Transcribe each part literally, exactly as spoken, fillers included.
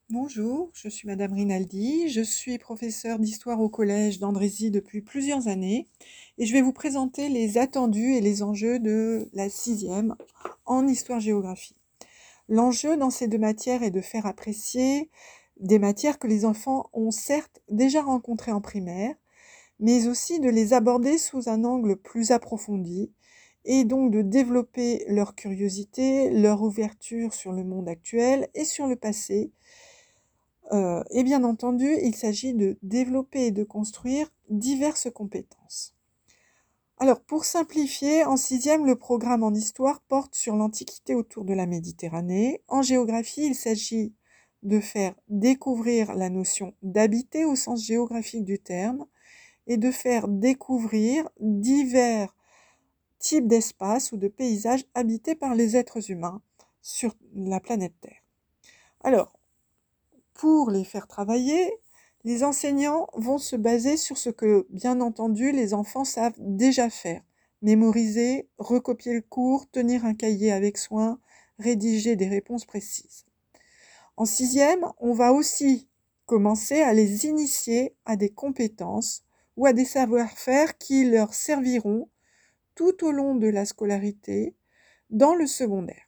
Bonjour, je suis Madame Rinaldi, je suis professeure d'histoire au collège d'Andrézy depuis plusieurs années et je vais vous présenter les attendus et les enjeux de la sixième en histoire-géographie. L'enjeu dans ces deux matières est de faire apprécier des matières que les enfants ont certes déjà rencontrées en primaire, mais aussi de les aborder sous un angle plus approfondi et donc de développer leur curiosité, leur ouverture sur le monde actuel et sur le passé. Euh, et bien entendu, il s'agit de développer et de construire diverses compétences. Alors, pour simplifier, en sixième, le programme en histoire porte sur l'Antiquité autour de la Méditerranée. En géographie, il s'agit de faire découvrir la notion d'habiter au sens géographique du terme et de faire découvrir divers types d'espaces ou de paysages habités par les êtres humains sur la planète Terre. Alors, pour les faire travailler, les enseignants vont se baser sur ce que, bien entendu, les enfants savent déjà faire. Mémoriser, recopier le cours, tenir un cahier avec soin, rédiger des réponses précises. En sixième, on va aussi commencer à les initier à des compétences ou à des savoir-faire qui leur serviront tout au long de la scolarité dans le secondaire.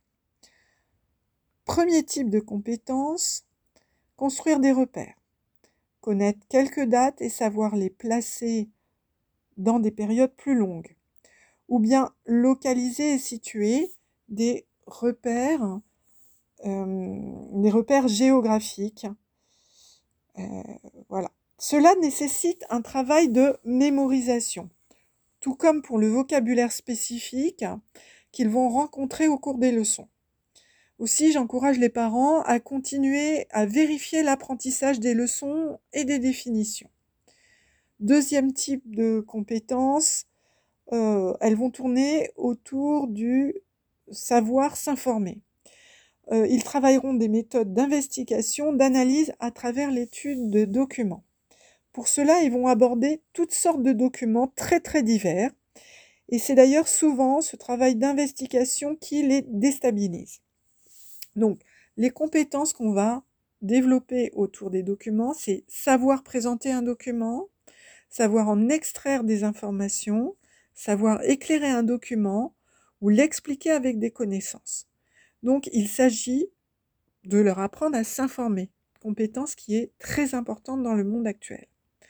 Premier type de compétences, construire des repères, connaître quelques dates et savoir les placer dans des périodes plus longues, ou bien localiser et situer des repères, euh, des repères géographiques. Euh, voilà. Cela nécessite un travail de mémorisation, tout comme pour le vocabulaire spécifique qu'ils vont rencontrer au cours des leçons. Aussi, j'encourage les parents à continuer à vérifier l'apprentissage des leçons et des définitions. Deuxième type de compétences, euh, elles vont tourner autour du savoir s'informer. Euh, ils travailleront des méthodes d'investigation, d'analyse à travers l'étude de documents. Pour cela, ils vont aborder toutes sortes de documents très très divers. Et c'est d'ailleurs souvent ce travail d'investigation qui les déstabilise. Donc, les compétences qu'on va développer autour des documents, c'est savoir présenter un document, savoir en extraire des informations, savoir éclairer un document ou l'expliquer avec des connaissances. Donc, il s'agit de leur apprendre à s'informer, compétence qui est très importante dans le monde actuel.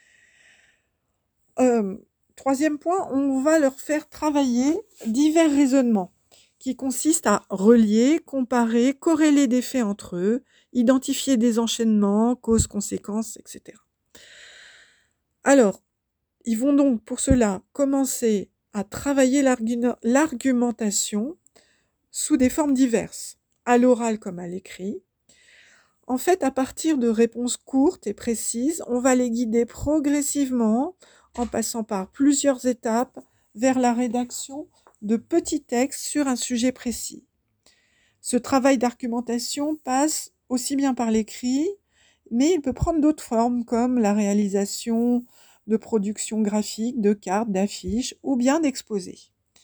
Euh, troisième point, on va leur faire travailler divers raisonnements qui consistent à relier, comparer, corréler des faits entre eux, identifier des enchaînements, causes, conséquences, et cetera. Alors, ils vont donc pour cela commencer à travailler l'argumentation sous des formes diverses, à l'oral comme à l'écrit. En fait, à partir de réponses courtes et précises, on va les guider progressivement en passant par plusieurs étapes vers la rédaction de petits textes sur un sujet précis. Ce travail d'argumentation passe aussi bien par l'écrit, mais il peut prendre d'autres formes comme la réalisation de productions graphiques, de cartes, d'affiches ou bien d'exposés.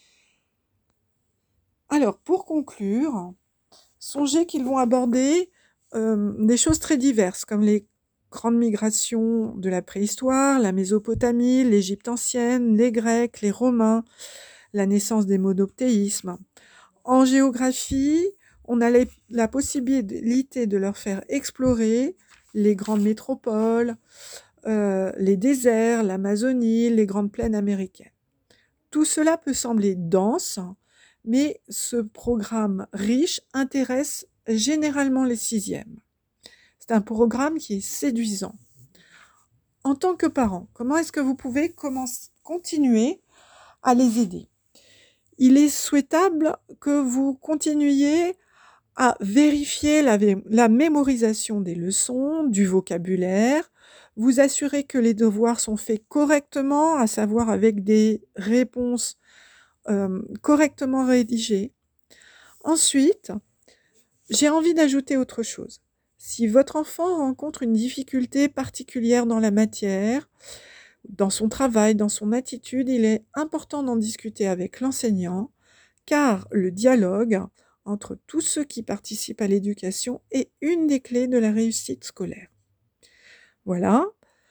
Alors, pour conclure, songez qu'ils vont aborder euh, des choses très diverses comme les grandes migrations de la préhistoire, la Mésopotamie, l'Égypte ancienne, les Grecs, les Romains, la naissance des monothéismes. En géographie, on a la possibilité de leur faire explorer les grandes métropoles, euh, les déserts, l'Amazonie, les grandes plaines américaines. Tout cela peut sembler dense, mais ce programme riche intéresse généralement les sixièmes. C'est un programme qui est séduisant. En tant que parent, comment est-ce que vous pouvez commencer, continuer à les aider ? Il est souhaitable que vous continuiez à vérifier la, la mémorisation des leçons, du vocabulaire, vous assurer que les devoirs sont faits correctement, à savoir avec des réponses euh, correctement rédigées. Ensuite, j'ai envie d'ajouter autre chose. Si votre enfant rencontre une difficulté particulière dans la matière, dans son travail, dans son attitude, il est important d'en discuter avec l'enseignant, car le dialogue entre tous ceux qui participent à l'éducation est une des clés de la réussite scolaire. Voilà.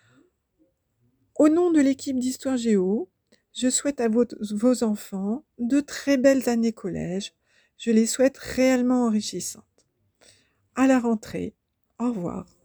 Au nom de l'équipe d'Histoire Géo, je souhaite à vos, vos enfants de très belles années collège. Je les souhaite réellement enrichissantes. À la rentrée, au revoir.